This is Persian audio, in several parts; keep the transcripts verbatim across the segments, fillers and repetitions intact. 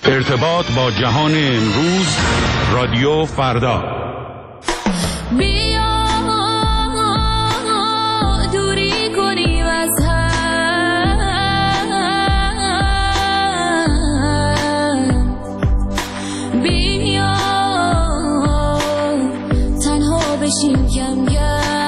ارتباط با جهان امروز، رادیو فردا. بیا دوری کنیم از هم، بیا تنها بشیم کم کم،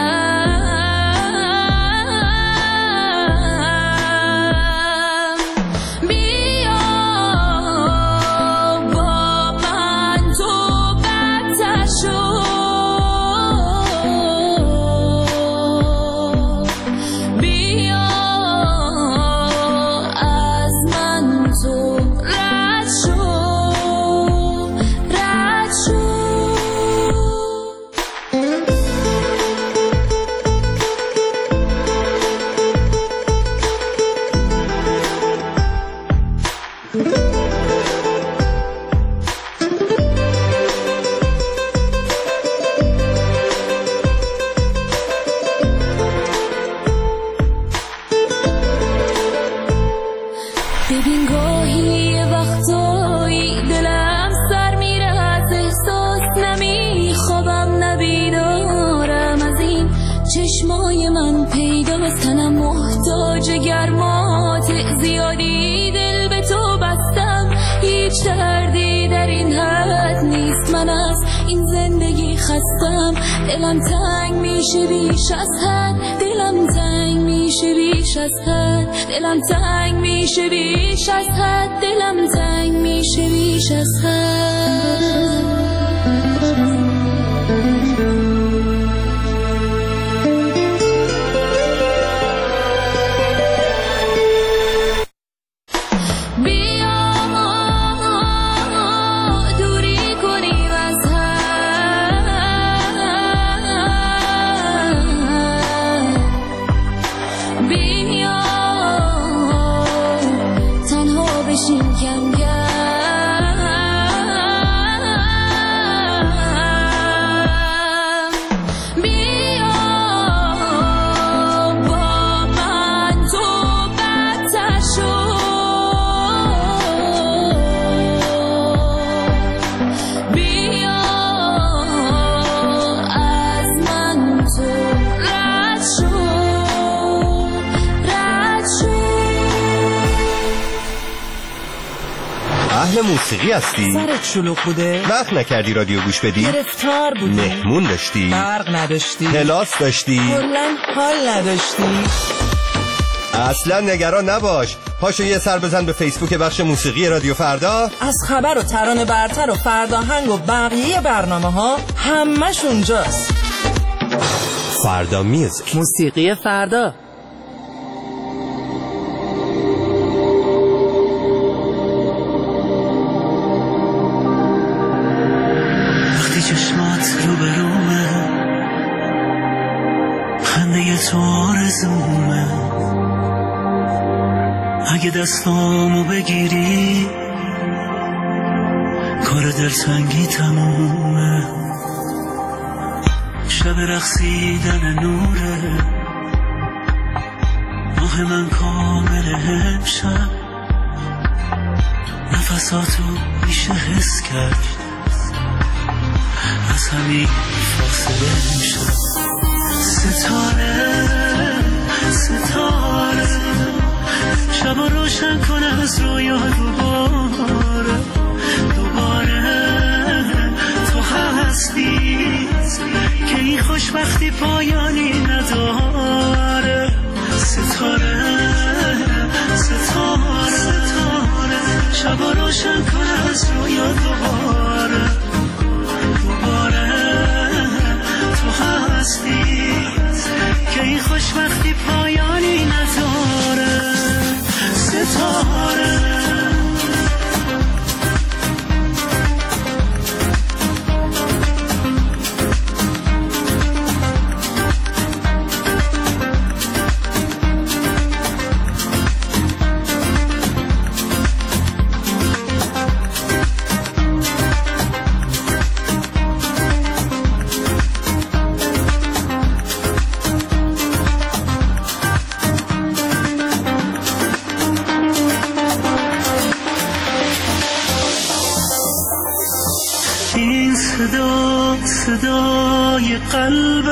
ببین گاهی وقتایی دلم سر میره از احساس، نمیخوابم نبیدارم از این چشمای من پیداست، تنم محتاج گرمات زیادی، دل به تو بستم هیچ دردی در این حد نیست، من از این زندگی خستم، دلم تنگ میشه بیش از حد، دلم تنگ میشه بیش از حد، دلم تنگ میشه بیش از حد، دلم تنگ میشه بیش از حد. موسیقی هستی؟ سرت شلوغ بوده؟ وقت نکردی رادیو گوش بدی؟ گرفتار بودی؟ مهمون داشتی؟ برق نداشتی؟ کلاس داشتی؟ کلاً حال نداشتی؟ اصلا نگران نباش، پاشو یه سر بزن به فیسبوک بخش موسیقی رادیو فردا، از خبر و ترانه برتر و فرداهنگ و بقیه برنامه ها همش اونجاست. فردا میوزیک، موسیقی فردا. چشمات رو به رومه، خنده تو آرزومه، اگه دستامو بگیری کار دلتنگی تمومه، شب رقصیدن نوره، روح من کامل امشب، نفساتو میشه حس کرد، از همین فاصله میشه، ستاره ستاره شب روشن کن از رویا دوباره، دوباره تو هستی که این خوشبختی پایانی نداره، ستاره ستاره ستاره شب روشن کن از رویا دوباره، دوباره تو هستی که این خوشبختی پایانی نداره، ستاره صدا صدای قلب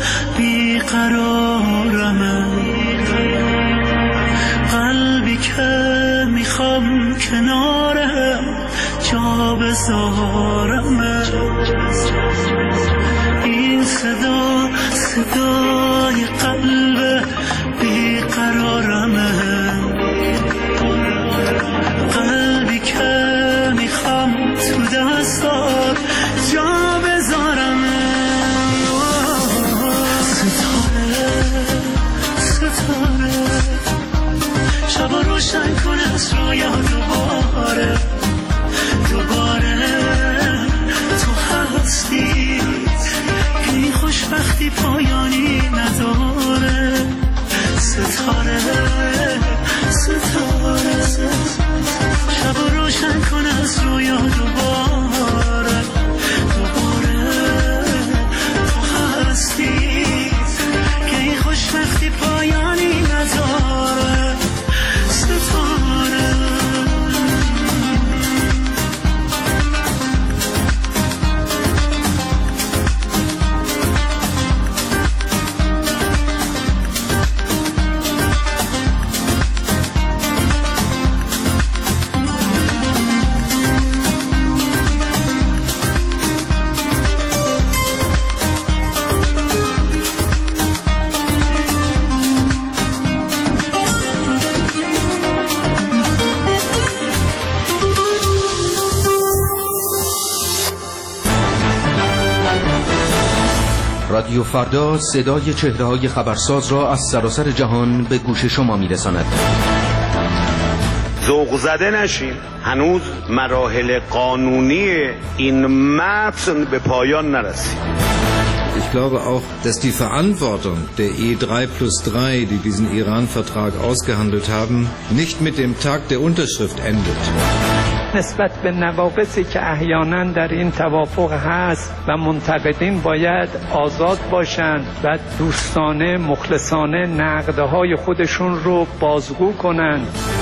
بیقرارمه، قلبی که میخوام کناره جا بذارمه. این صدا صدای قلب بیقرارمه، قلبی که میخوام تو دستات جا بذارمه. ستاره ستاره شبا روشن کن از رویا دوباره دوباره تو هستی که این خوشبختی پایانی نداره. ستاره ستاره شبا روشن کن از رویا دوباره دوباره تو هستی که این خوشبختی پایانی نداره. ستاره رادیو فردا صدای چهره‌های خبرساز را از سراسر جهان به گوش شما می‌رساند. ذوق زده نشین، هنوز مراحل قانونی این متن به پایان نرسید. Ich glaube auch, dass die Verantwortung der E drei plus drei, die diesen Iran-Vertrag ausgehandelt haben, nicht mit dem Tag der Unterschrift endet. نسبت به نواقصی که احیانا در این توافق هست و منتقدین باید آزاد باشند و دوستانه مخلصانه نقدهای خودشون رو بازگو کنند.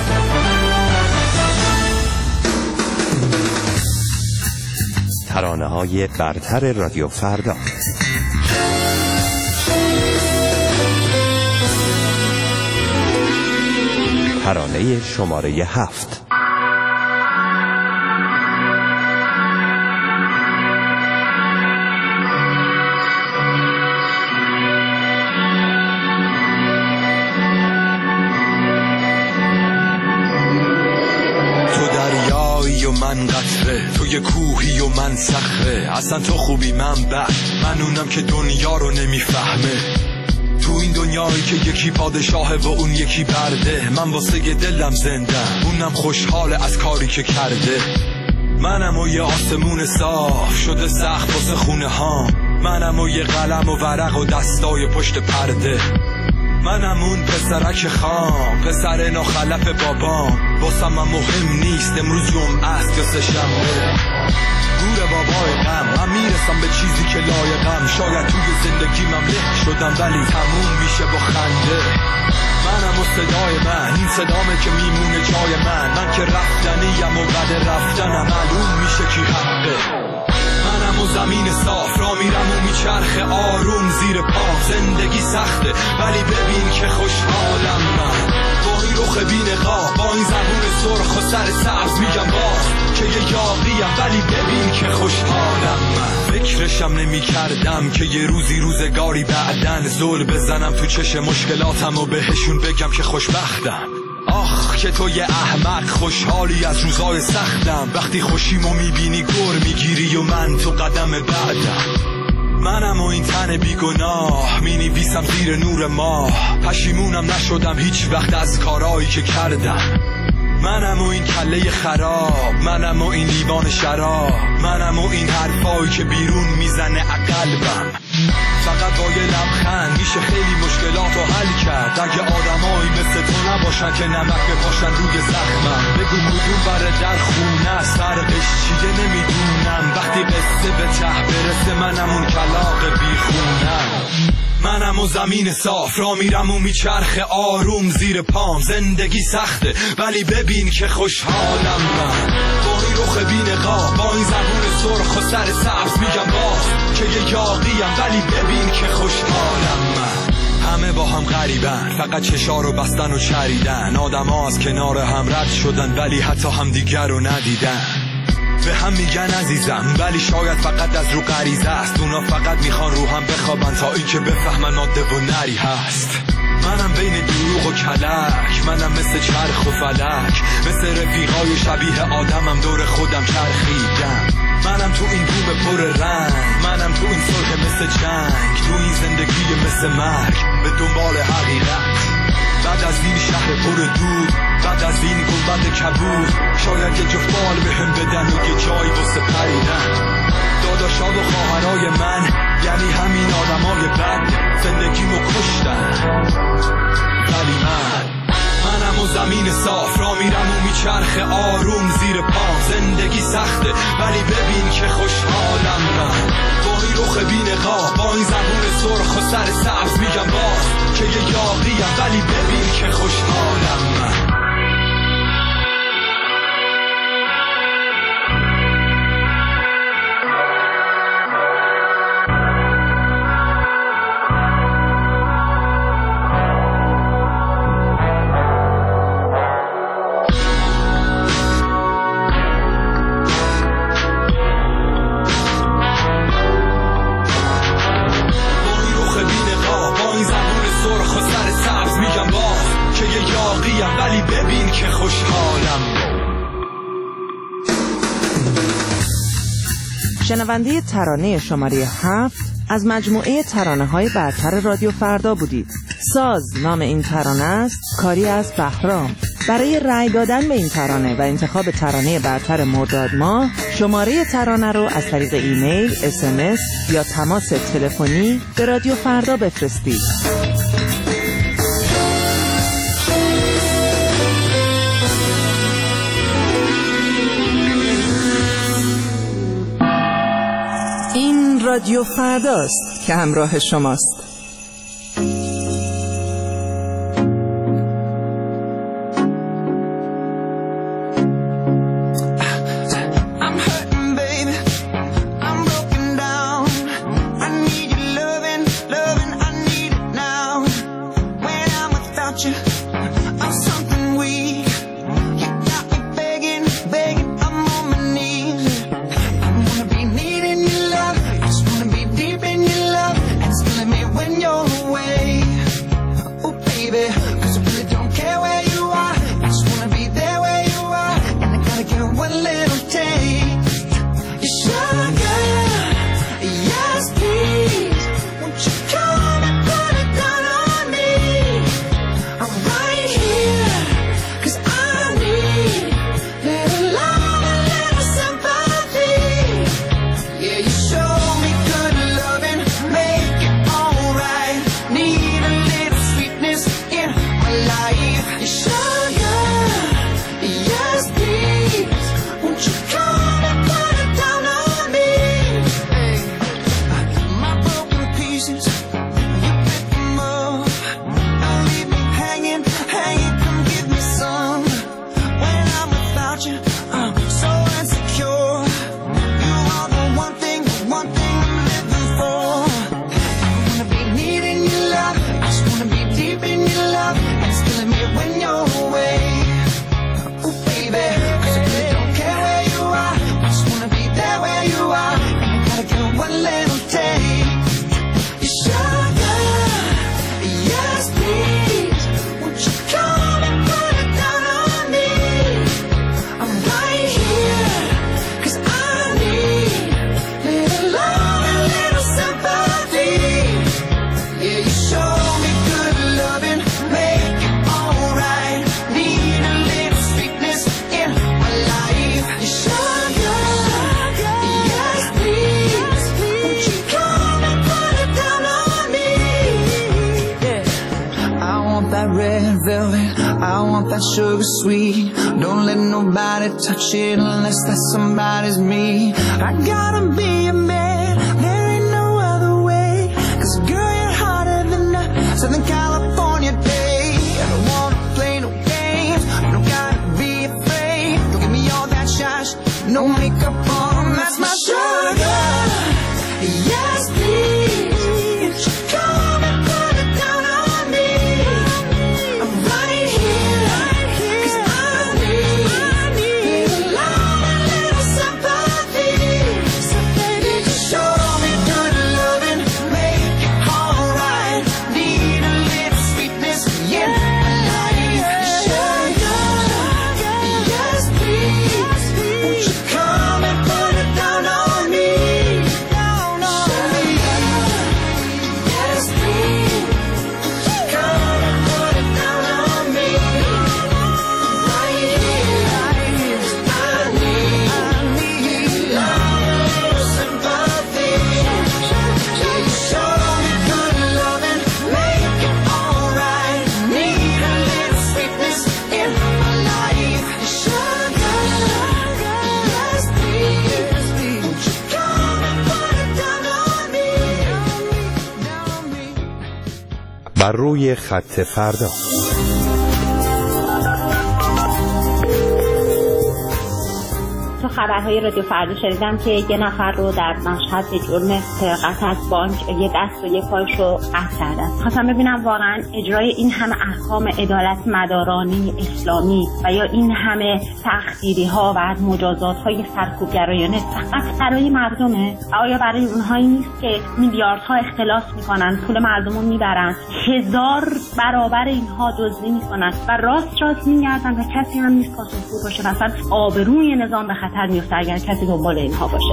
ترانه‌های برتر رادیو فردا. ترانه شماره هفت. من قطره، تو یه کوهی و من صخره، اصلا تو خوبی من بد، من اونم که دنیا رو نمیفهمه. تو این دنیایی که یکی پادشاهه و اون یکی برده، من واسه دلم زندم، اونم خوشحاله از کاری که کرده. منم و یه آسمون صاف شده سخت واسه خونه ها، منم و یه قلم و ورق و دستای پشت پرده. منم اون پسرک خام، پسر ناخلف بابام، واسم من مهم نیست امروز جمعه است یا سه شنبه. گور بابای غم، من میرسم به چیزی که لایقم، شاید توی زندگی من له شدم ولی تموم میشه با خنده. منم و صدای من، این صدامه که میمونه جای من، من که رفتنیم و بعد رفتنم معلوم میشه کی حقه. منم و زمین صاف را میرم و میچرخه آروم زیر پام، زندگی سخته ولی ببین که خوشحالم من، با این رخ بی نقاب، با این زبون سرخ و سر سبز میگم باز که یه یاقیم ولی ببین که خوشحالم من. فکرشم نمی کردم که یه روزی روزگاری بعدن زل بزنم تو چش مشکلاتم و بهشون بگم که خوشبختم. آخ که تو یه احمق خوشحالی از روزای سختم، وقتی خوشیمو میبینی گر میگیری و من تو قدم بعدم. منم و این تن بیگناه مینویسم زیر نور ماه، پشیمونم نشدم هیچ وقت از کارایی که کردم. منم و این کله خراب، منم و این لیوان شراب، منم و این حرفایی که بیرون میزنه عقلبم. فقط با یه لبخند میشه خیلی مشکلاتو حل کرد، اگه آدمایی مثل تو نباشن که نمک بپاشن روی زخمم. بگو کدوم بره در خونه است، فرقش چیه نمیدونم، وقتی قصه به ته برسه منم اون کلاغ بیخونم. منم و زمین صاف را میرم و میچرخه آروم زیر پام، زندگی سخته ولی ببین که خوشحالم من، با این رخ بی‌نقاب با این زبون سرخ و سر سبز میگم باز که یه یاغیم ولی ببین که خوشحالم من. همه با هم غریبن، فقط چشا رو بستن و چریدن. آدم ها از کنار هم رد شدن ولی حتی هم دیگر رو ندیدن. به هم میگن عزیزم ولی شاید فقط از رو غریزه است. اونا فقط میخوان رو هم بخوابن تا اینکه بفهمن ماده و نری هست. منم بین دروغ و کلک، منم مثل چرخ و فلک، مثل رفیقای شبیه آدمم دور خودم چرخیدم. منم تو این بوم پر رنگ، منم تو این صلح مثل جنگ، تو این زندگی مثل مرگ به دنبال حقیقت. بعد از این شهر پر دود، بعد از این گنبد کبود، شاید یه جفت بال بهم بدن و یه جایی واسه پریدن. داداشا و خواهرای من یعنی همین آدمای بد زندگیمو کشتن. ولی من منم و زمین صاف را میرم و میچرخه آروم زیر پام. زندگی سخته ولی ببین که خوشحالم من. با این رخ بی‌نقاب با این زبون سرخ و سر سبز میگم باز که یه یاغیم ولی ببین که خوشحالم من. شنونده ترانه شماره هفت از مجموعه ترانه‌های برتر رادیو فردا بودید. ساز نام این ترانه است، کاری از بهرام. برای رأی دادن به این ترانه و انتخاب ترانه برتر مرداد ماه، شماره ترانه رو از طریق ایمیل، اس ام اس یا تماس تلفنی به رادیو فردا بفرستید. این رادیو فرداست که همراه شماست. Sugar sweet, don't let nobody touch it unless that somebody's me. I gotta be a man, there ain't no other way. Cause girl, you're hotter than a Southern California day. I don't wanna play no games, you don't gotta be afraid. Don't give me all that shy, no makeup on, that's my sugar. Yes, please, won't you come and put it down on me? I'm right here, 'cause I need a love and little sympathy. So baby, just show me good loving, make it alright. Need a little sweetness in my life. Sugar, yes please, won't you come and put it down on me? Down on me. Yes please, won't you come and put it down on me? Right here, 'cause I need love, sympathy. Please show me good loving, make it alright. Need a little sweetness in my life. Sugar, yes please, won't you come and put it down on me? Down me. بر روی خط فردا. تو خبرهای رادیو فردا شنیدم که یه نفر رو در مشهد به جرم سرقت از بانک یه دست و یه پایش رو قطع کردن. خواستم ببینم واقعا اجرای این همه احکام عدالت مدارانی اسلامی و یا این همه تخدیری ها و مجازات های سرکوبگرایانه فقط برای مردمه؟ آیا برای اونهایی نیست که میلیاردها اختلاس میکنن، پول مردم رو میبرن، هزار برابر اینها دزدی میکنن و راست راست میگردن و کسی هم نیست پاسخگو باشه؟ مثلا آبروی نظام به خطر میفته اگر کسی دنبال اینها باشه.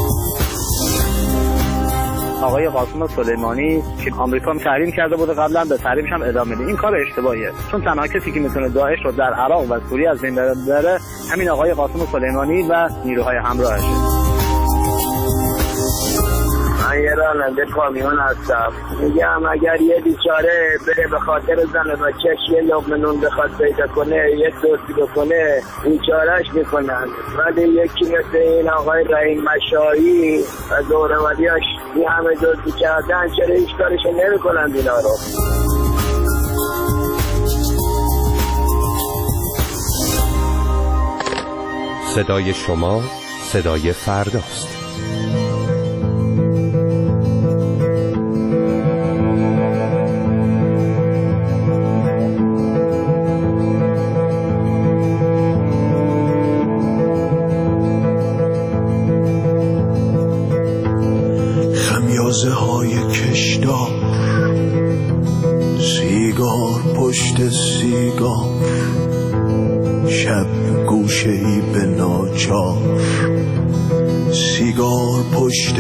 آقای قاسم سلیمانی که آمریکا تحریم کرده بوده قبلا، به تحریمش هم ادامه میده. این کار اشتباهیه، چون تنها کسی که میتونه داعش رو در عراق و سوریه از بین ببره همین آقای قاسم سلیمانی و نیروهای همراهشه. من یه راننده کامیون هستم. میگم اگر یه بیچاره بره به خاطر زن و بچه‌ش یه لقمه نون بخواد پیدا کنه، یه دوستی بکنه، بیچارهش میکنن. ولی یکی مثل این آقای رحیم مشایی و دوروریاش این همه دوستی کردن، چرا هیچ کارشو نمیکنن اینا رو؟ صدای شما صدای فرداست. خمیازه های کشدار، سیگار پشت سیگار، شب گوشه ای به ناچار، سیگار پشت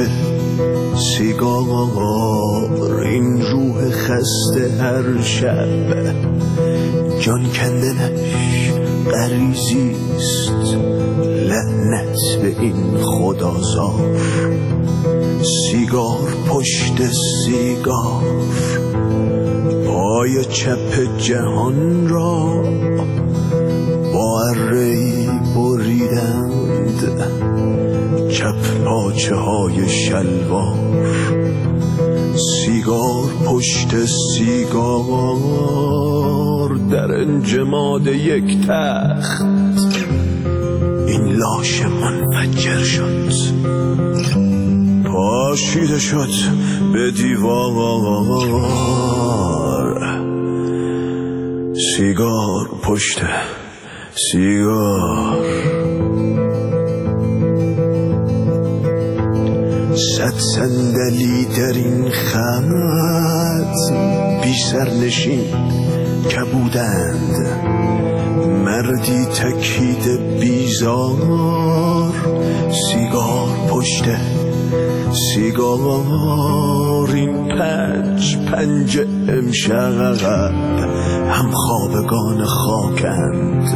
سیگار، این روح خسته هر شب جان کندنش غریزیست، لعنت به این خدازار. سیگار پشت سیگار، پای چپ جهان را با اره‌ای بریدند، چپ پاچه های شلوار. سیگار پشت سیگار، در انجماد یک تخت این لاش منفجر شد، پاشیده شد به دیوار. سیگار پشت سیگار، صد صندلی در این خط بی سرنشین کبودند، مردی تکیده بیزار. سیگار پشت سیگار، این پنج پنج امشب هم خوابگان خاکند،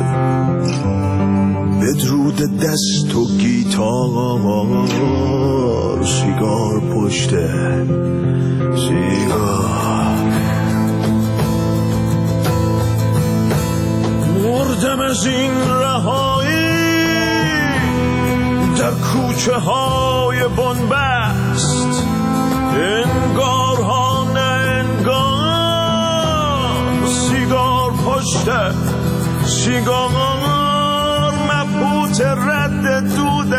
بدرود دست و گیتار. سیگار پشت سیگار، مردم از این رهایی در کوچه های بنبست، انگار ها نه انگار. سیگار پشت سیگار، مبهوت رد دود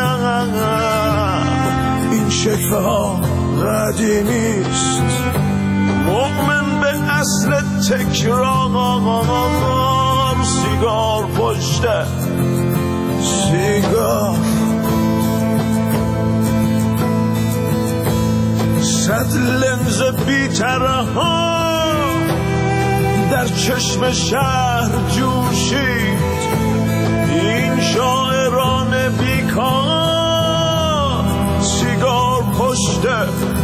شکفه ها قدیمیست، مؤمن به اصل تکرار، سیگار پشته سیگار، صد لنز بی‌طرح ها در چشم شهر جوشید، این شاعران بیکار، سیگار پشته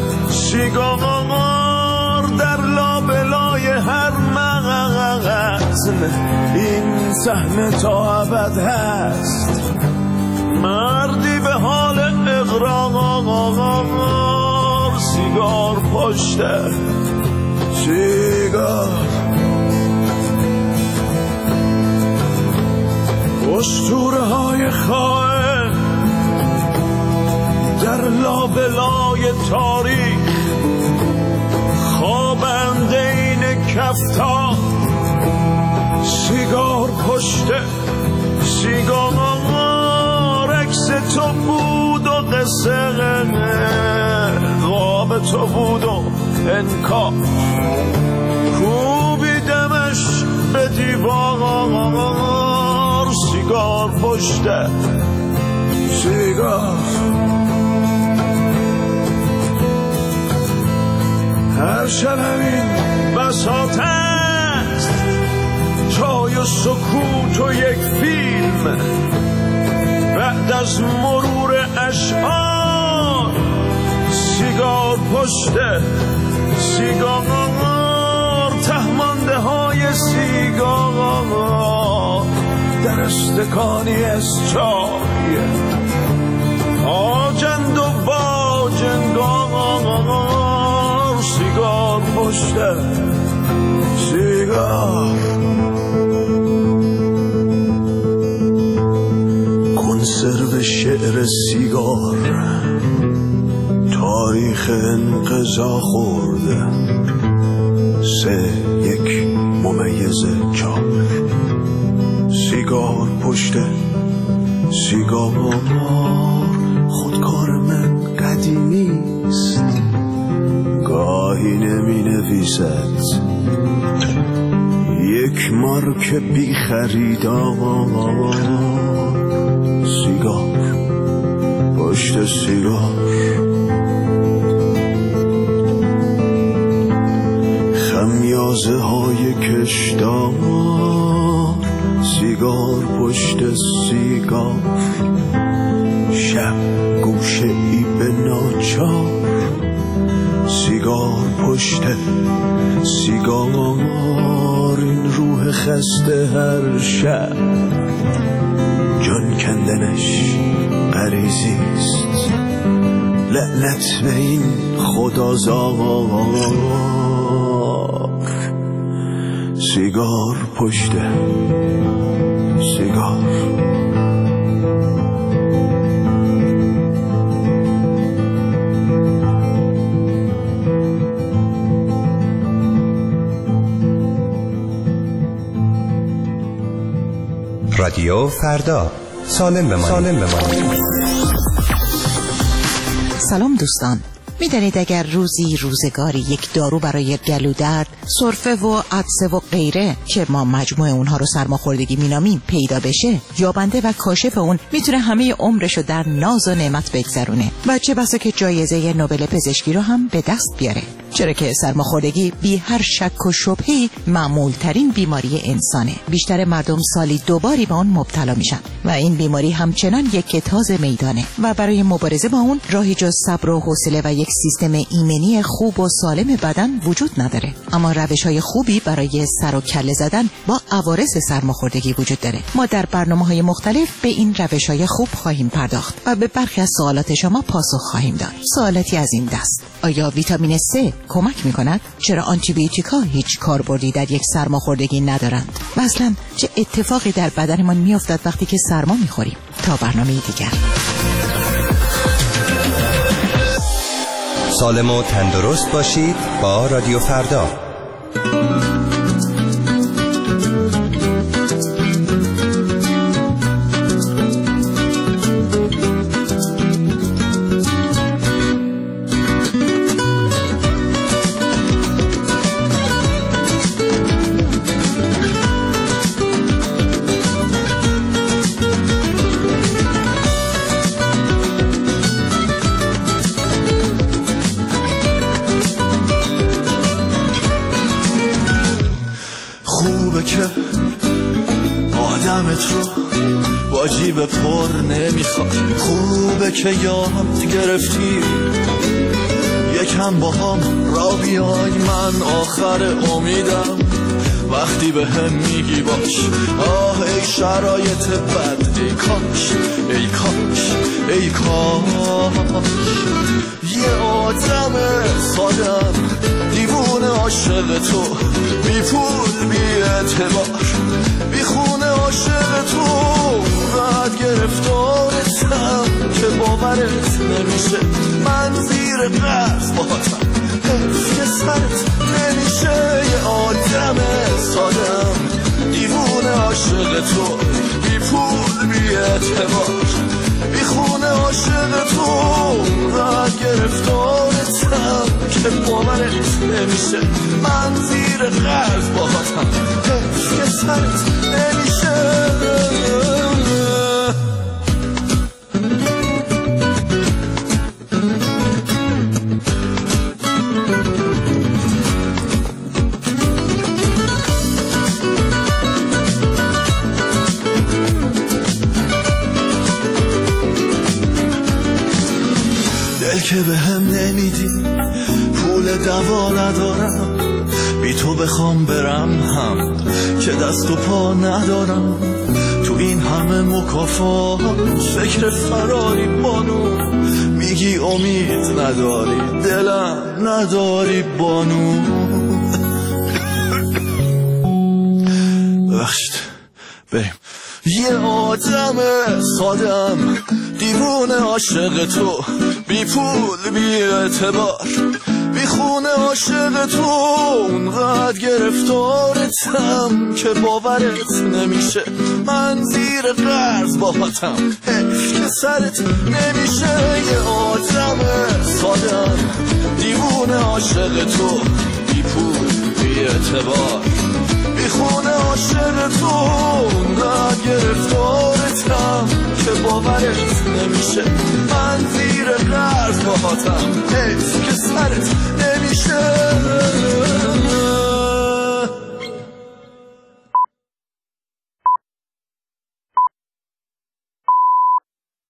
سیگار، در لابلای هر مغزن این صحنه تا ابد هست، مردی به حال اقرار، سیگار پشته سیگار. اسطوره های خائن در لابلای تاریخ، خوابند این کفتار، سیگار پشته سیگار، عکس تو بود و قصه خواب تو بود و انکار، کوبیدمش به دیوار، سیگار پشته سیگار. هر شب این بساط است، چای و سکوت و یک فیلم، بعد از مرور اشعار، سیگار پشته سیگار، تهمانده های سیگار در استکانی از چای، آجند و باجنگار، سیگار پشته سیگار. کنسرو شعر سیگار تاریخ انقضا خورده، سه یک ممیز چار، سیگار پشته سیگار، خودکار من قدیمیست، گاهی نمی نویسد یک مارک بی خریدار، سیگار پشت سیگار. خمیازه های کشدار، سیگار پشت سیگار، شب گوشه ای به ناچار، سیگار پشت سیگار. این روح خسته هر شب جان کندنش غریزیست، لعنت به این خدازار، سیگار پشت سیگار. رادیو فردا، سالم بمانید. سالم بمانید. سلام دوستان، میدانید اگر روزی روزگاری یک دارو برای گلودرد، سرفه و عطسه و غیره که ما مجموع اونها رو سرماخوردگی مینامیم پیدا بشه، یابنده و کاشف اون میتونه همه عمرشو در ناز و نعمت بگذرونه و چه بسا که جایزه نوبل پزشکی رو هم به دست بیاره، چرا که سرماخوردگی بی هر شک و شبهه‌ای معمول ترین بیماری انسانه. بیشتر مردم سالی دو باری به اون مبتلا میشن و این بیماری همچنان یک تازه میدانه و برای مبارزه با اون راهی جز صبر و حوصله و یک سیستم ایمنی خوب و سالم بدن وجود نداره. اما روش‌های خوبی برای سر و کله زدن با عوارض سرماخوردگی وجود داره. ما در برنامه‌های مختلف به این روش‌های خوب خواهیم پرداخت و به برخی از سوالات شما پاسخ خواهیم داد. سوالاتی از این دست: آیا ویتامین C کمک می‌کند؟ چرا آنتی بیوتیکا هیچ کاربردی در یک سرماخوردگی ندارند؟ و اصلاً چه اتفاقی در بدنمان می‌افتد وقتی که سرما می‌خوریم؟ تا برنامه دیگر. سالم و تندرست باشید با رادیو فردا. با جیب پر نمیخواد. خوبه که یاد گرفتی یکم با هم را بیای، من آخر امیدم وقتی به هم میگی باش. آه ای شرایط بد، ای کاش ای کاش ای کاش یه آدم سادم دیوونه عاشق تو، بی پول بی اعتبار بی خونه عاشق تو، بعد گرفتارتم که باورت نمیشه، من زیر قرض باهاتم حیف که سرت نمیشه. یه آدم سادم دیوونه عاشق تو، بی پول بی اعتبار بی خونه عاشق تو، بعد گرفتارتم که باورت نمیشه، من زیر قرض باهاتم حیف که سرت نمیشه. دل که به هم نمیدی، پول دوا ندارم، بی تو بخوام برم هم که دست و پا ندارم، تو این همه مکافات فکر فراری بانو، میگی امید نداری دلم نداری بانو. ببخشید بریم. یه آدم سادم دیوونه عاشق تو، بی پول بی اعتبار بی خونه عاشق تو، اونقدر گرفتارتم که باورت نمیشه، من زیر قرض باهاتم حیف که سرت نمیشه. یه آدم سادم دیوونه عاشق تو، بی پول بی اعتبار بی خونه عاشق تو، اونقدر گرفتارتم که باورت نمیشه، من زیر قرض باهاتم حیف که سرت نمیشه.